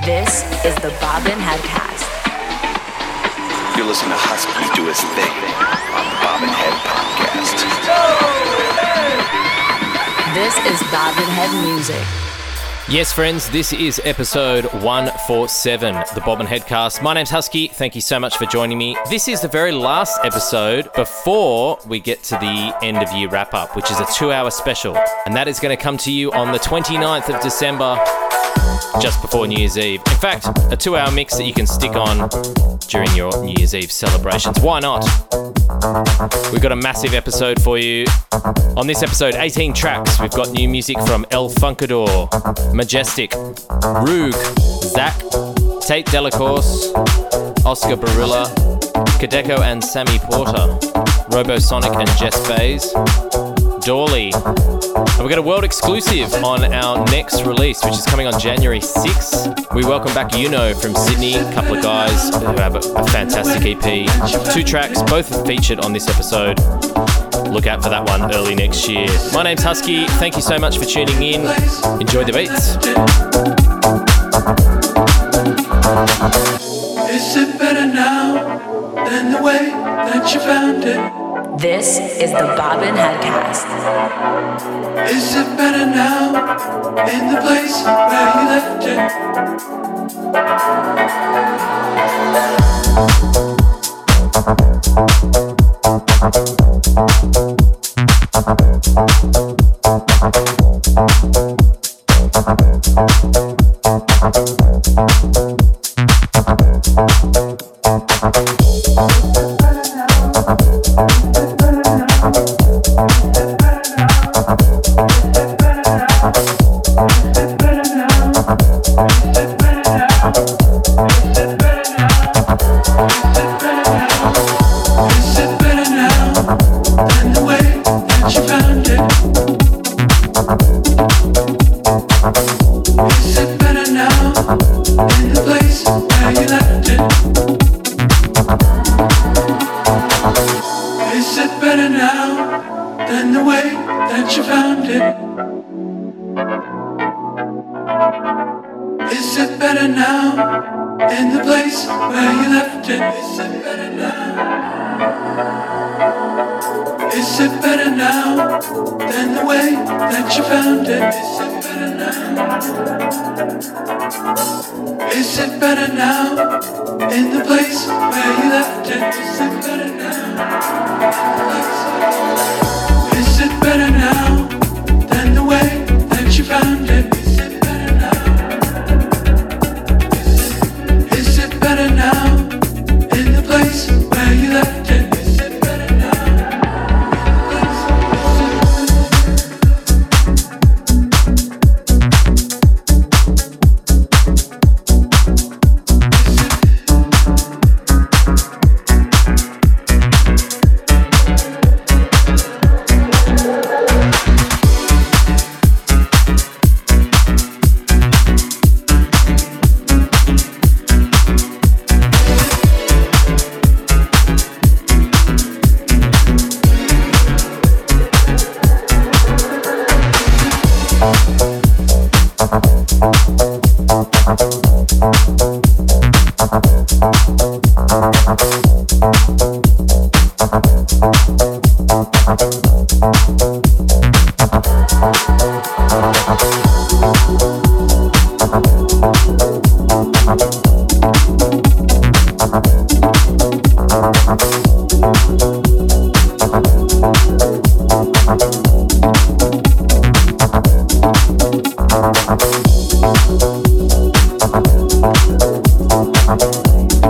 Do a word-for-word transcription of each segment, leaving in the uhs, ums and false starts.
This is the Bobbin Headcast. You're listening to Husky do his thing on the Bobbin Head Podcast. This is Bobbin Head Music. Yes, friends, this is episode one forty-seven, the Bobbin Headcast. My name's Husky. Thank you so much for joining me. This is the very last episode before we get to the end of year wrap-up, which is a two-hour special. And that is going to come to you on the twenty-ninth of December, just before New Year's Eve. In fact, a two-hour mix that you can stick on during your New Year's Eve celebrations. Why not? We've got a massive episode for you. On this episode, eighteen tracks. We've got new music from El Funkador, Majestic, Roog, Zach, Tate Delacourse, Oscar Barilla, Kadeko and Sammy Porter, Robosonic and Jess Bays, Dawley. And we've got a world exclusive on our next release, which is coming on January sixth. We welcome back Yuno from Sydney, a couple of guys who have a, a fantastic E P. Two tracks, both featured on this episode. Look out for that one early next year. My name's Husky. Thank you so much for tuning in. Enjoy the beats. Is it better now than the way that you found it? This is the Bobbin Headcast. Is it better now in the place where you left it?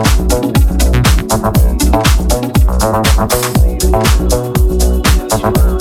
We'll be right back.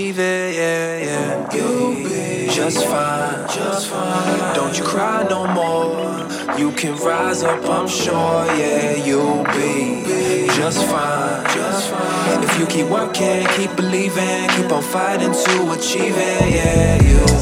achieve it, yeah, yeah. You'll be just fine, just fine. Don't you cry no more. You can rise up, I'm sure, yeah. You'll be just fine, just fine. If you keep working, keep believing, keep on fighting to achieve it, yeah. You'll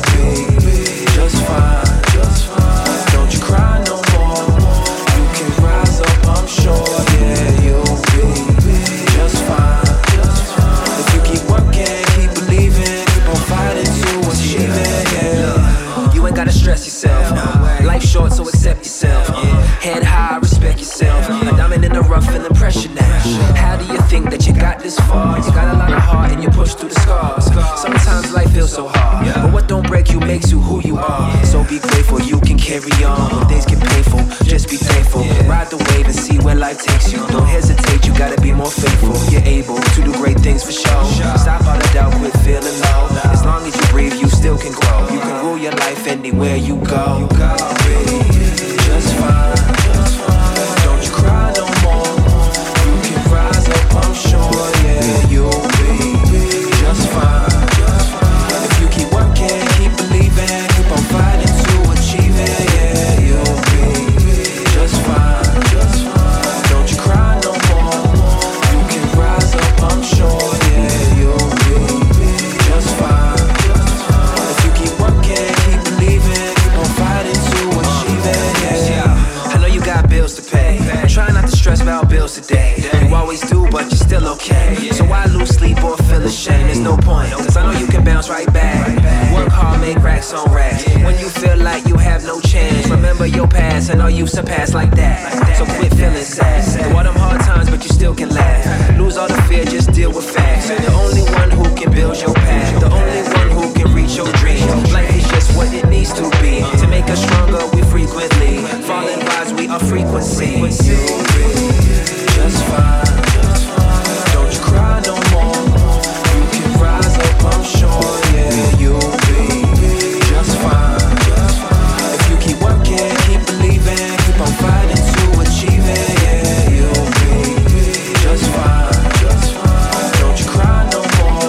be just fine, just fine. Don't you cry no more. You can rise up, I'm sure, yeah. You'll be just fine, just fine. If you keep working, keep believing, keep on fighting to achieve it, yeah. You ain't gotta stress yourself. Life's short, so accept yourself. Head high, respect yourself. A diamond in the rough, feeling pressure now. How do you think that you got this far? You got a lot of heart and you push through the scars. Sometimes life feels so hard, but what don't break you makes you who you are. So be grateful you can carry on. When things get painful, just be thankful. Ride the wave and see where life takes you. Don't hesitate, you gotta be more faithful. You're able to do great things for sure. Stop all the doubt, quit feeling low. As long as you breathe, you still can grow. You can rule your life anywhere you go. You gotta be just fine, just fine. Don't you cry no more. You can rise up, I'm sure, yeah. You'll be just fine, just fine. If you keep working, keep believing, keep on fighting to achieve it, yeah. You'll be just fine, just fine. Don't you cry no more. You can rise up, I'm sure, yeah. You'll be just fine, just fine. If you keep working, keep believing, keep on fighting to achieve it, yeah. I know you got bills to pay. Try not to stress about bills today. You always do, but you're still okay. So why lose sleep or feel ashamed? There's no point, cause I know you can bounce right back. Work hard, make racks on racks. When you feel like you have no chance, remember your past and all you surpassed like that. So quit feeling sad. Through all them hard times, but you still can laugh. Lose all the fear, just deal with facts. You're the only one who can build your path. The only one who can reach your dreams. Life is just what it needs to be. To make us stronger, we frequently fall in rise, we are frequency. Just fine, just fine. Don't you cry no more. You can rise up, I'm sure, yeah. You'll be just fine, just fine. If you keep working, keep believing, keep on fighting to achieve it, yeah. You'll be just fine, just fine. Don't you cry no more.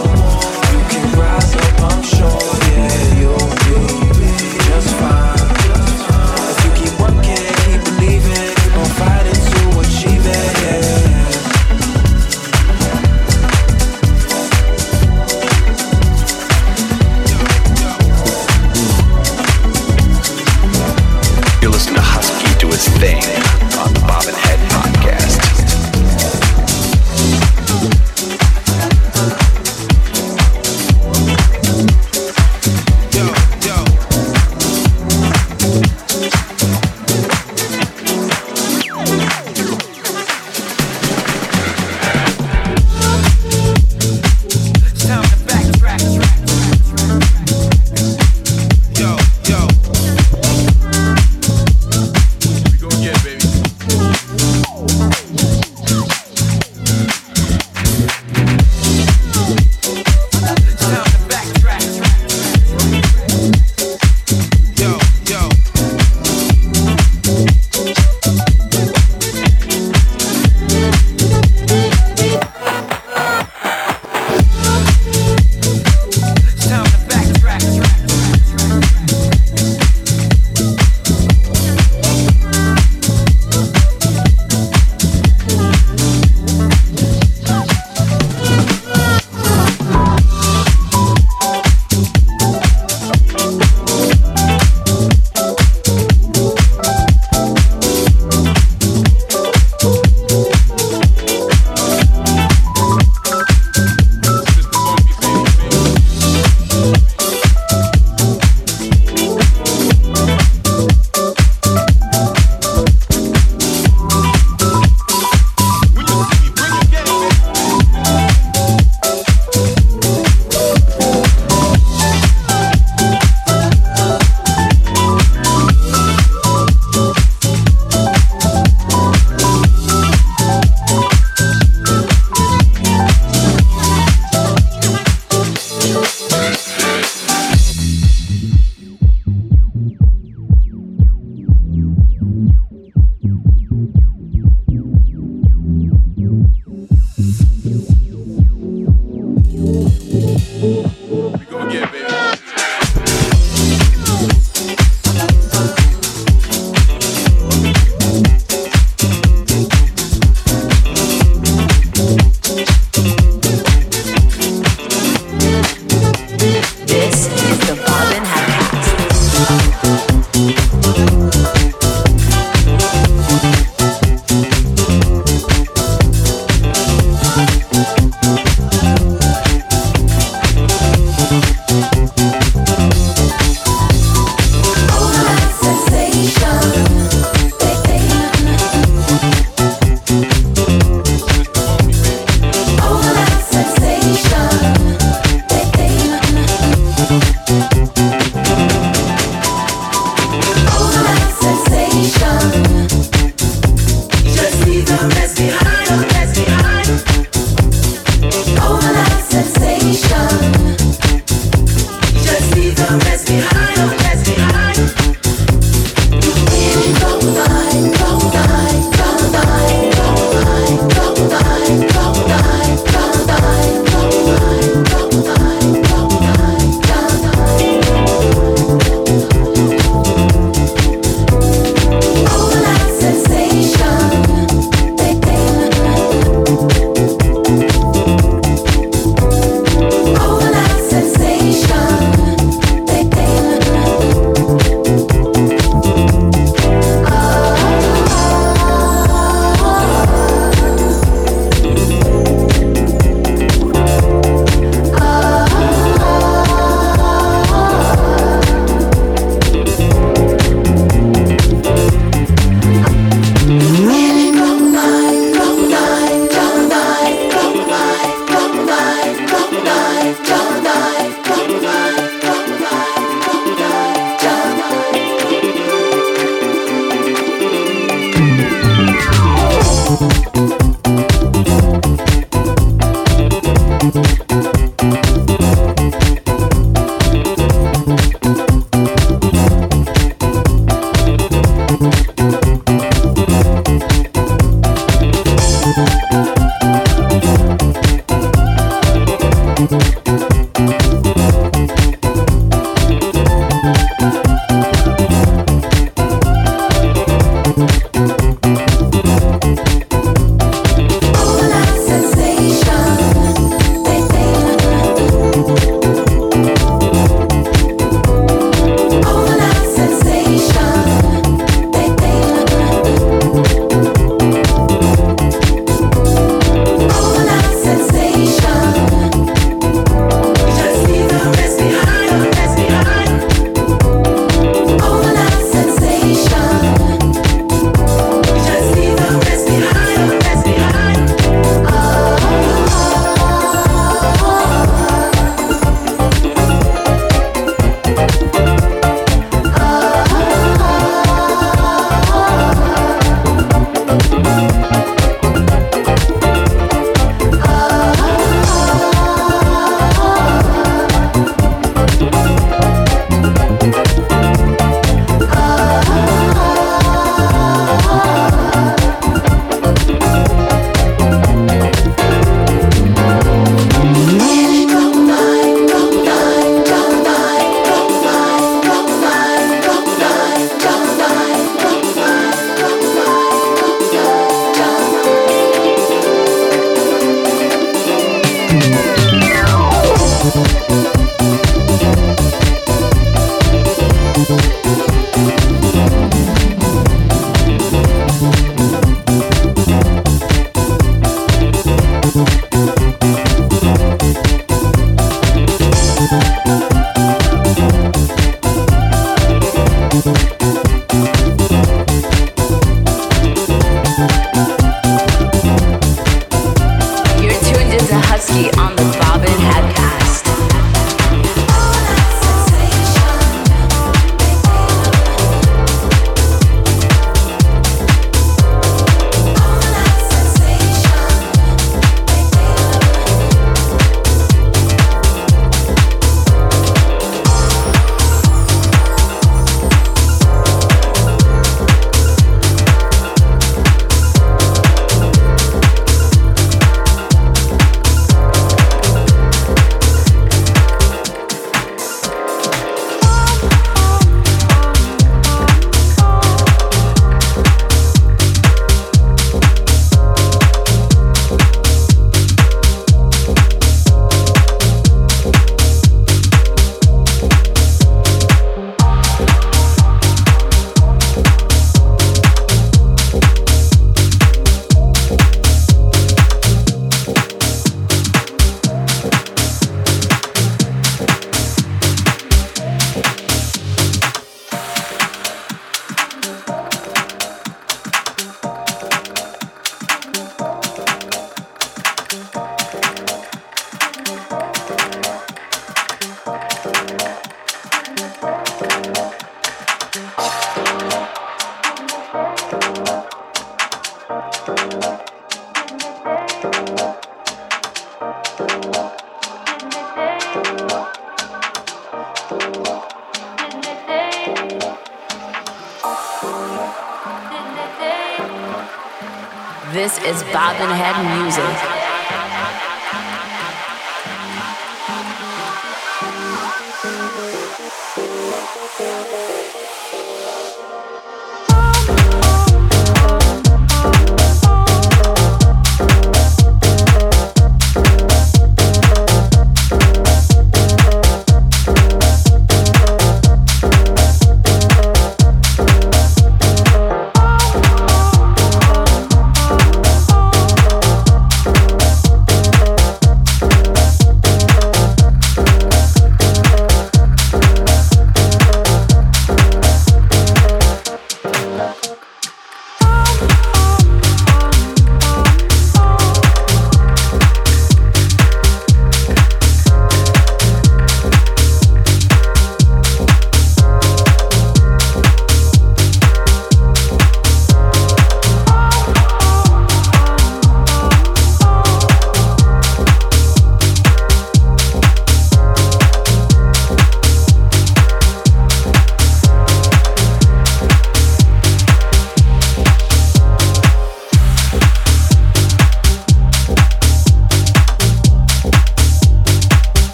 This is Bobbin Head Music.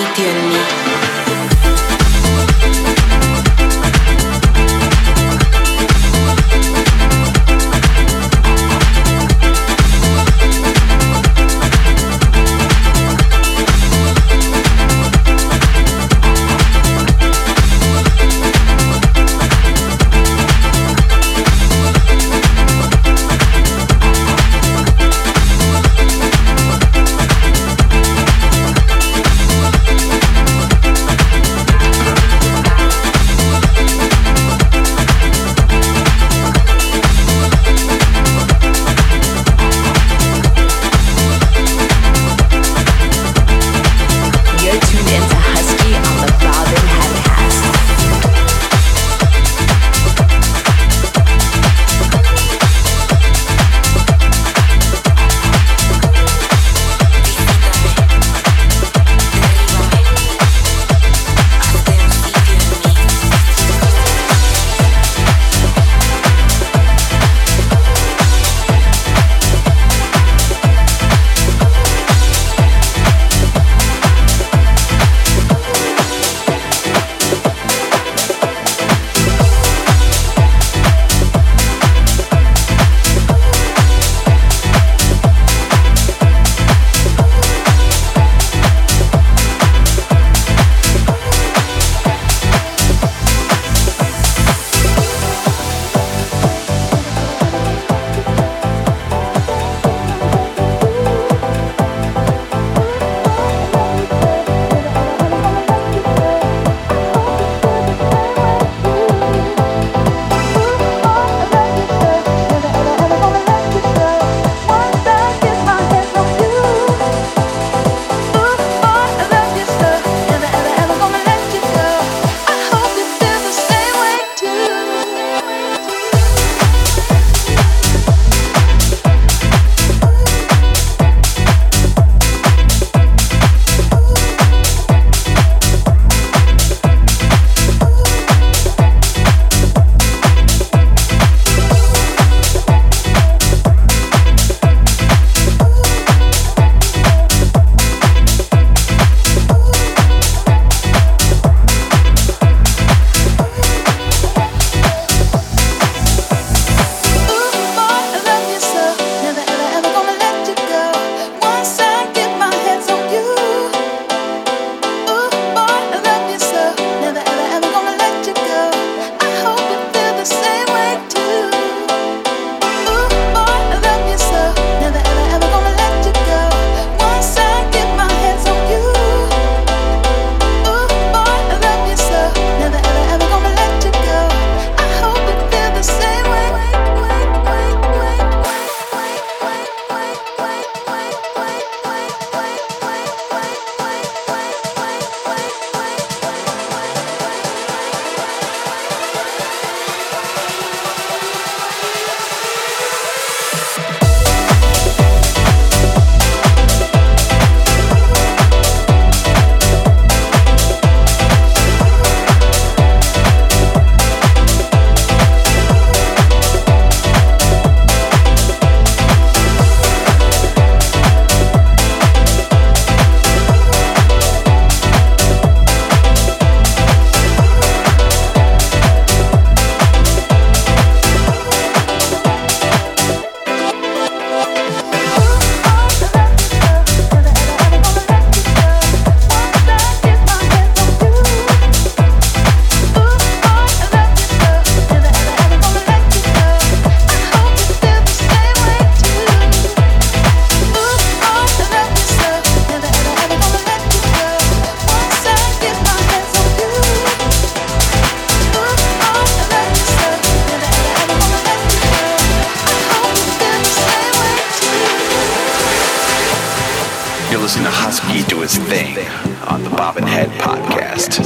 sitio en mí. listening to Husky do his thing on the Bob and Head podcast.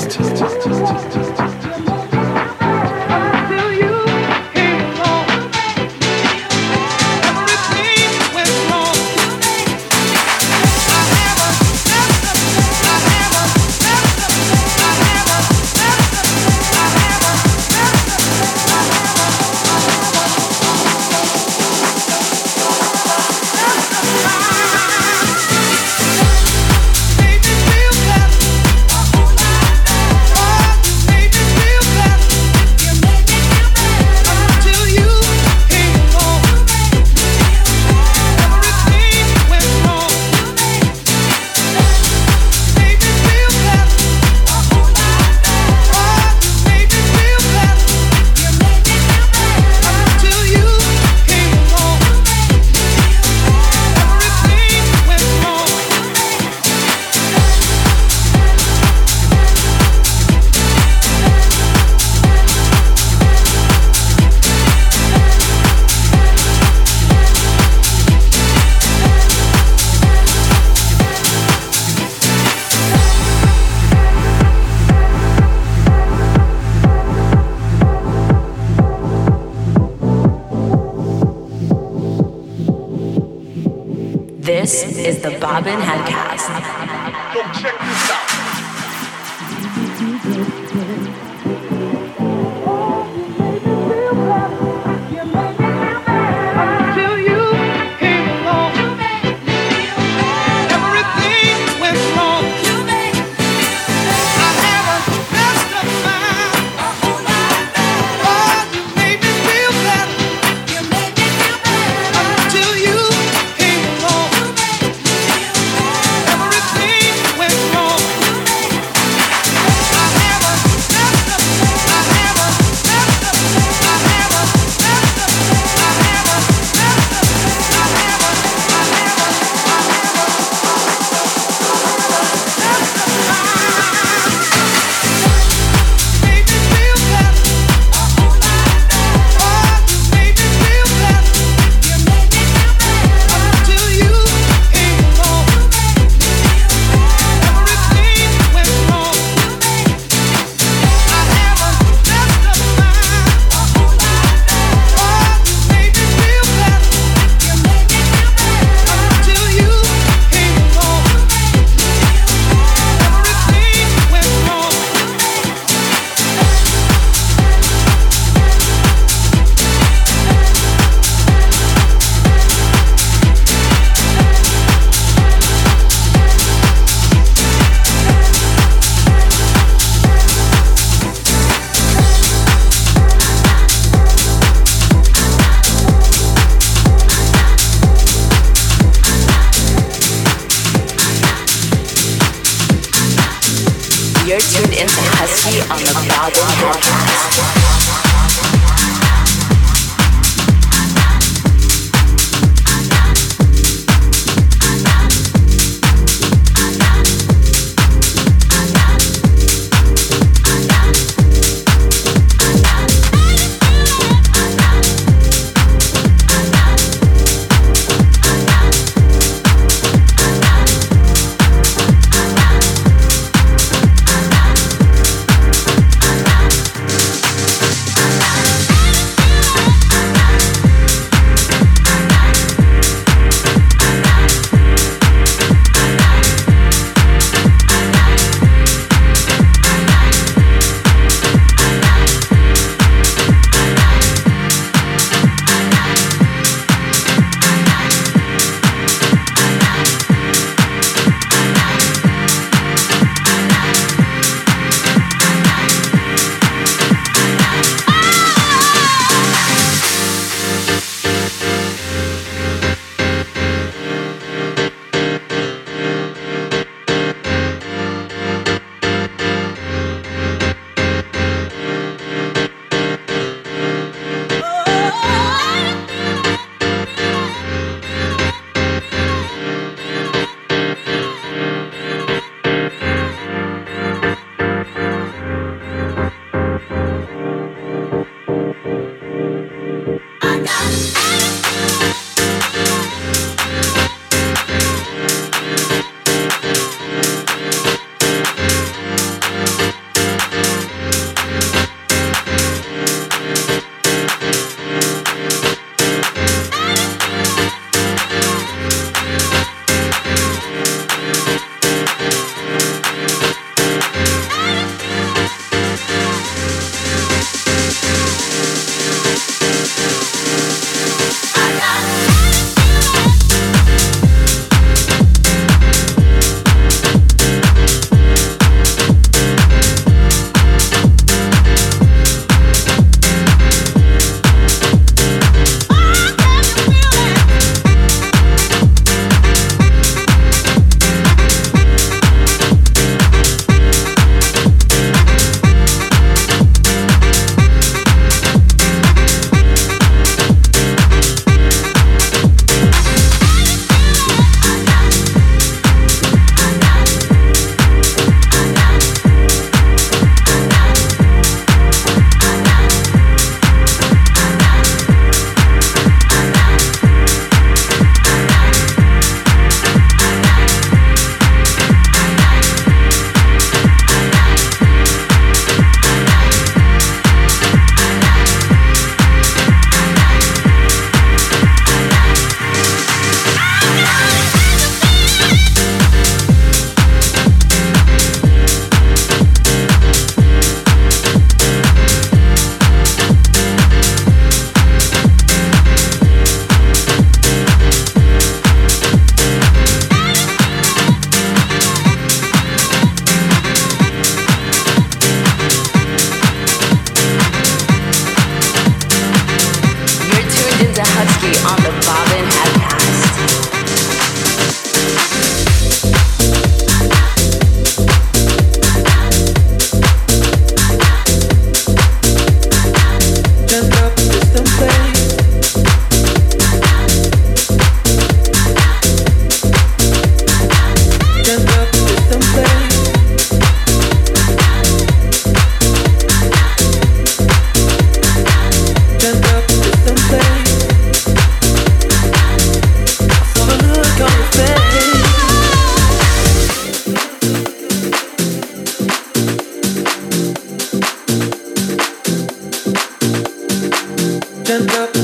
Baby, feel better. is the Bobbin Headcast. Yo, check this out. You're tuned into Husky on the Bobbin Headcast.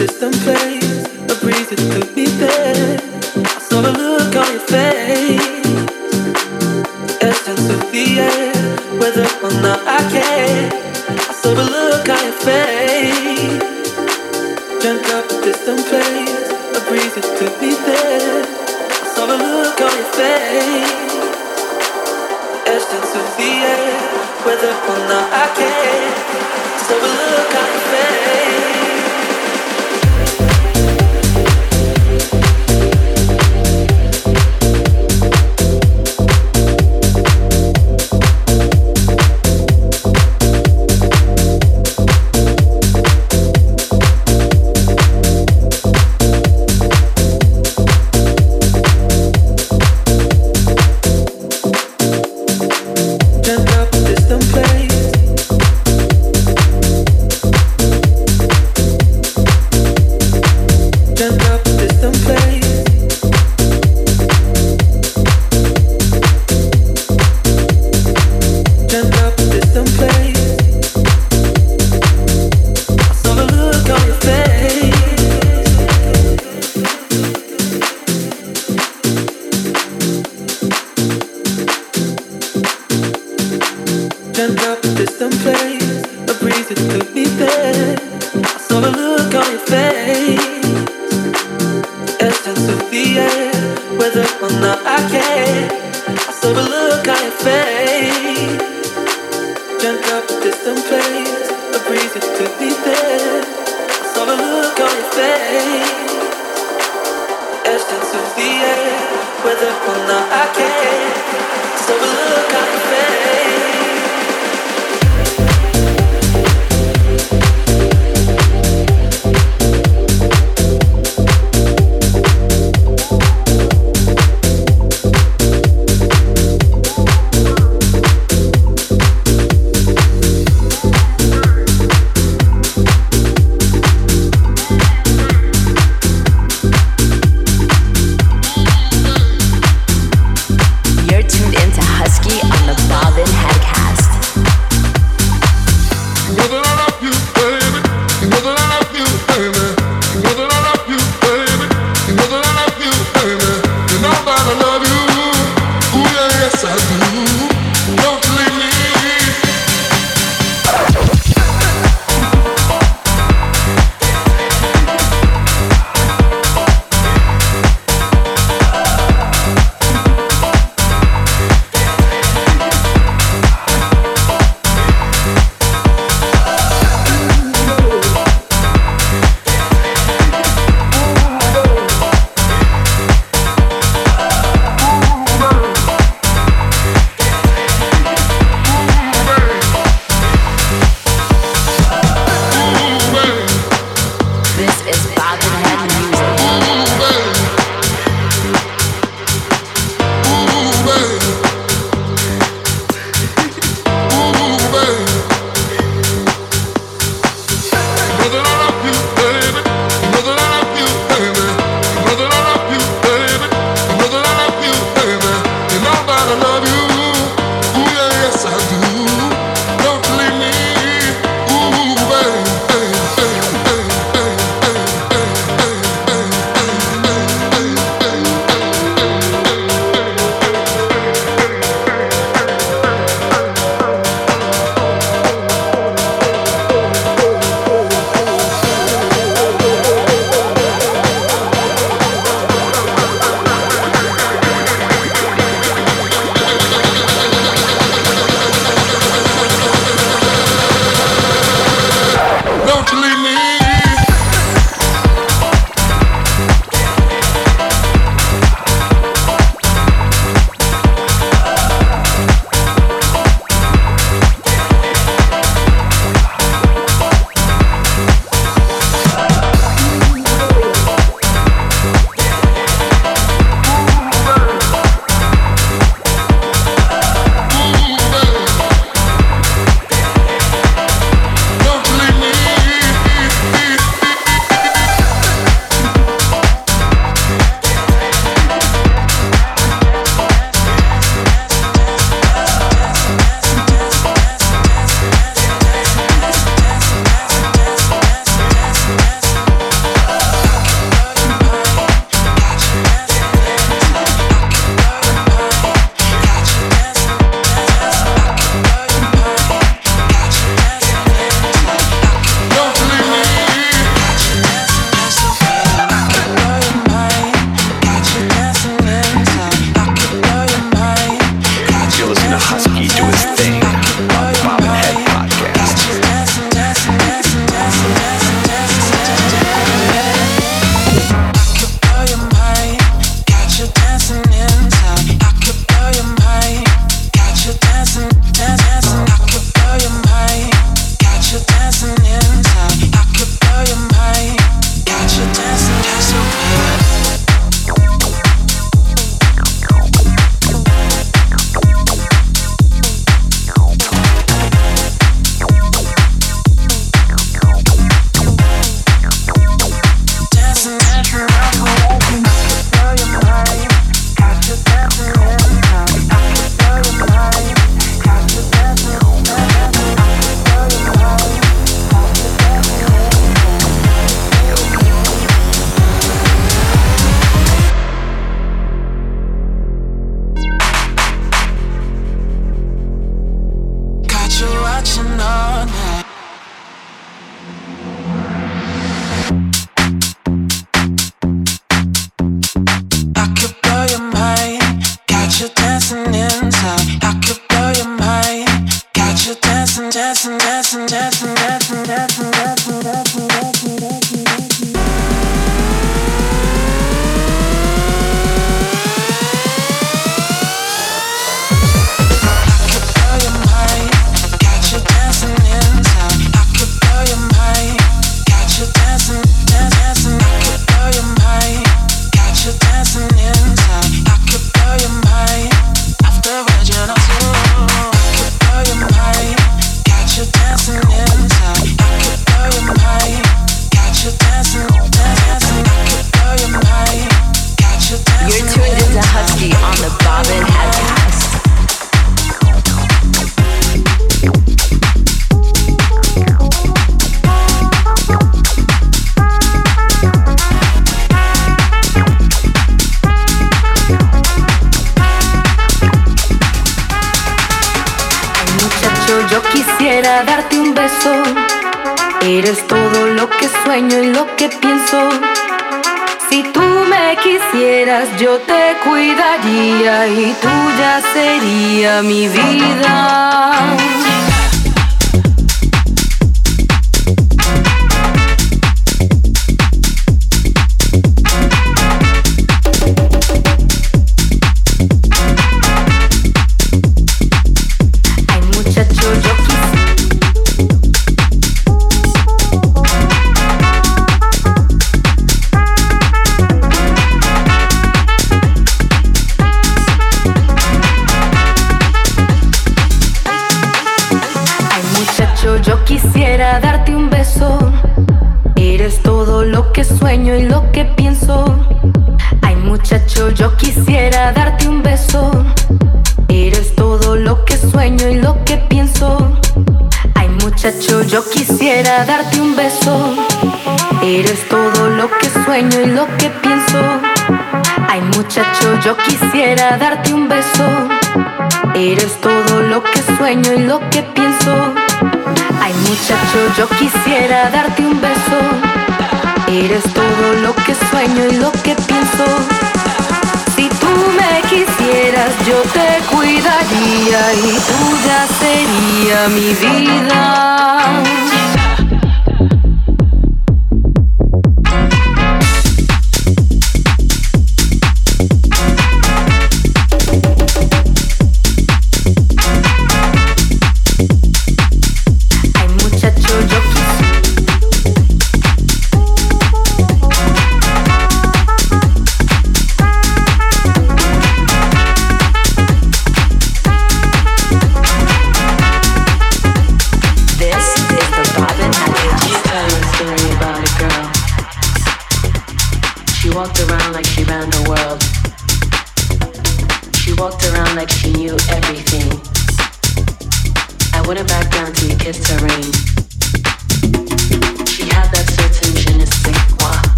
distant place, a breeze that took me there. I saw the look on your face, the essence of the air, whether or not I care. I saw the look on your face, dreamt up a distant place, a breeze that took me there. I saw the look on your face, the essence of the air, whether or not I care. I saw the look on your face. dancing, dancing, dancing, dancing, dancing, dancing, dancing, dancing, dancing, dancing. Darte un beso, eres todo lo que sueño y lo que pienso. Si tú me quisieras, yo te cuidaría y tuya sería mi vida. Yo quisiera darte un beso, eres todo lo que sueño y lo que pienso. Ay muchacho, yo quisiera darte un beso, eres todo lo que sueño y lo que pienso. Ay muchacho, yo quisiera darte un beso, eres todo lo que sueño y lo que pienso. Ay muchacho, yo quisiera darte un beso, eres todo lo que sueño y lo que pienso. Ay muchacho, yo quisiera darte un beso, eres todo lo que sueño y lo que pienso. Si tú me quisieras, yo te cuidaría y tuya sería mi vida.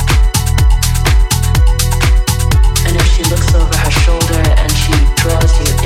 Looks over her shoulder and she draws you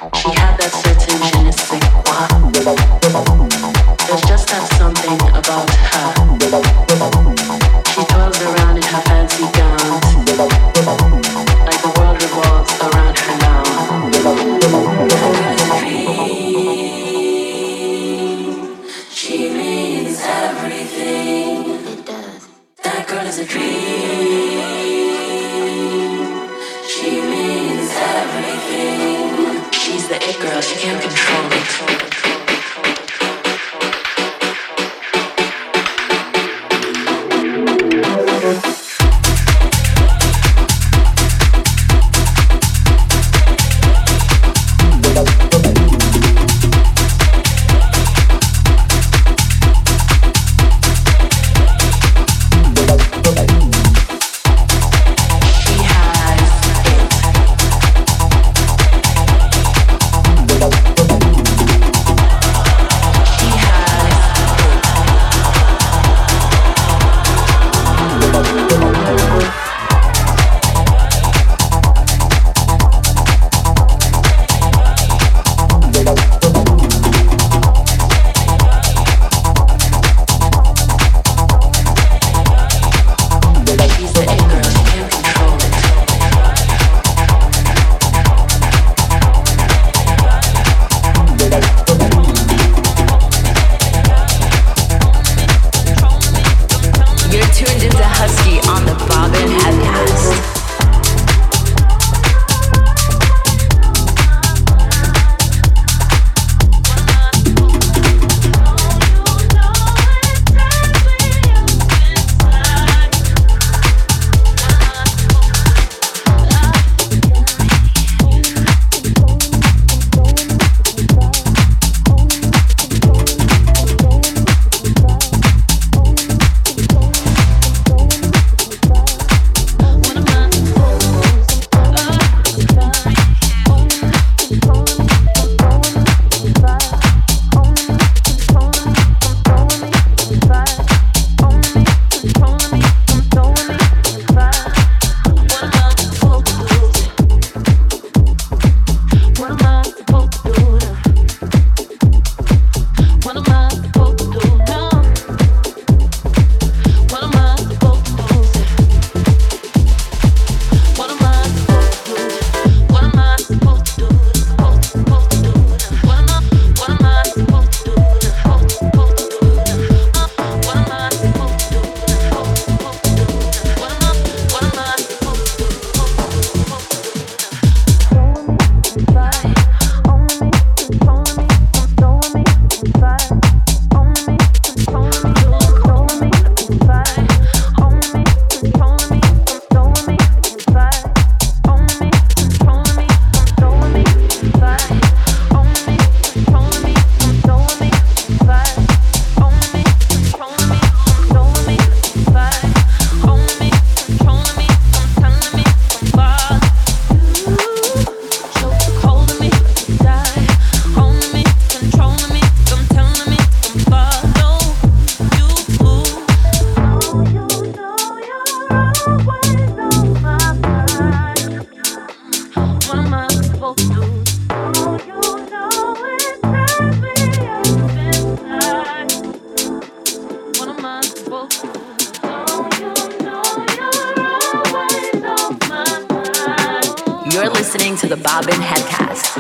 You're listening to the Bobbin Headcast.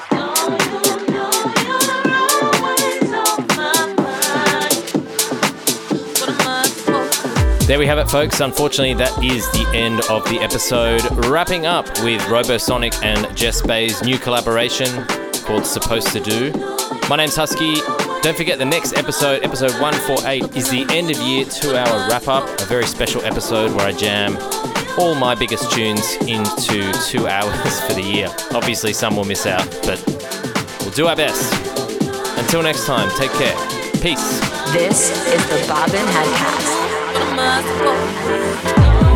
There we have it, folks. Unfortunately, that is the end of the episode. Wrapping up with Robosonic and Jess Bay's new collaboration called Supposed to Do. My name's Husky. Don't forget the next episode, episode one forty-eight, is the end of year two-hour wrap-up. A very special episode where I jam all my biggest tunes into two hours for the year. Obviously, some will miss out, but we'll do our best. Until next time, take care. Peace. This is the Bobbin Headcast. What am I supposed to do?